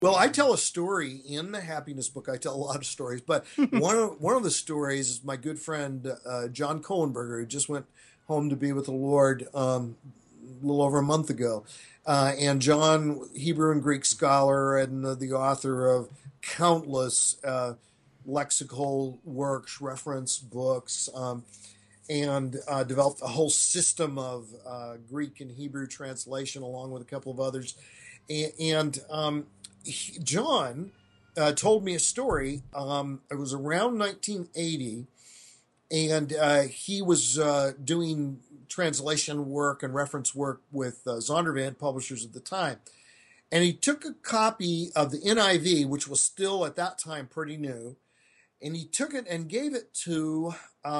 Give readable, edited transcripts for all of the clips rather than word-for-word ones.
Well, I tell a story in the happiness book. I tell a lot of stories, but one of the stories is my good friend John Kohlenberger, who just went home to be with the Lord a little over a month ago. And John, Hebrew and Greek scholar and the author of countless lexical works, reference books, and developed a whole system of Greek and Hebrew translation along with a couple of others. John told me a story. It was around 1980, and he was doing translation work and reference work with Zondervan publishers at the time. And he took a copy of the NIV, which was still at that time pretty new, and he took it and gave it to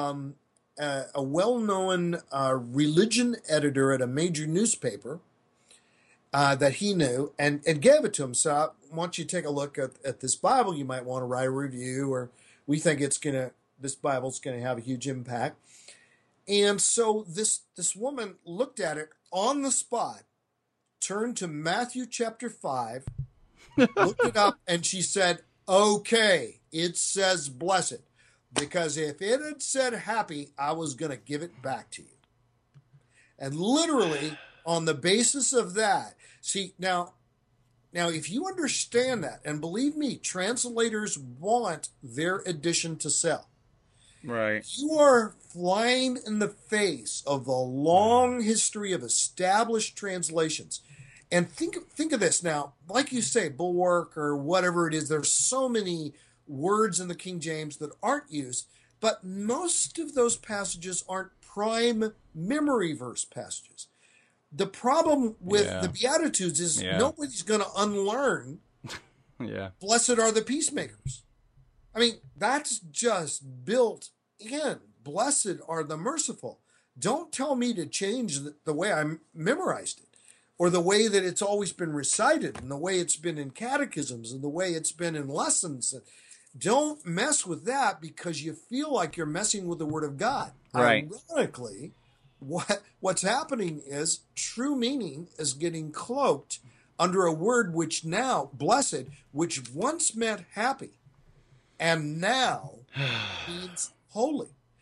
a well-known religion editor at a major newspaper that he knew, and gave it to him. So I want you to take a look at this Bible. You might want to write a review, or we think this Bible's gonna have a huge impact. And so this woman looked at it on the spot, turned to Matthew chapter 5, looked it up, and she said, "Okay, it says blessed, because if it had said happy, I was going to give it back to you." And literally on the basis of that, see, now, if you understand that, and believe me, translators want their edition to sell. Right. You are flying in the face of the long history of established translations. And think of this now, like you say, bulwark or whatever it is, there's so many words in the King James that aren't used, but most of those passages aren't prime memory verse passages. The problem with the Beatitudes is nobody's going to unlearn blessed are the peacemakers. I mean, that's just built in. Blessed are the merciful. Don't tell me to change the way I memorized it, or the way that it's always been recited, and the way it's been in catechisms, and the way it's been in lessons. Don't mess with that, because you feel like you're messing with the Word of God. Right. Ironically, what's happening is true meaning is getting cloaked under a word which now, blessed, which once meant happy, and now means holy.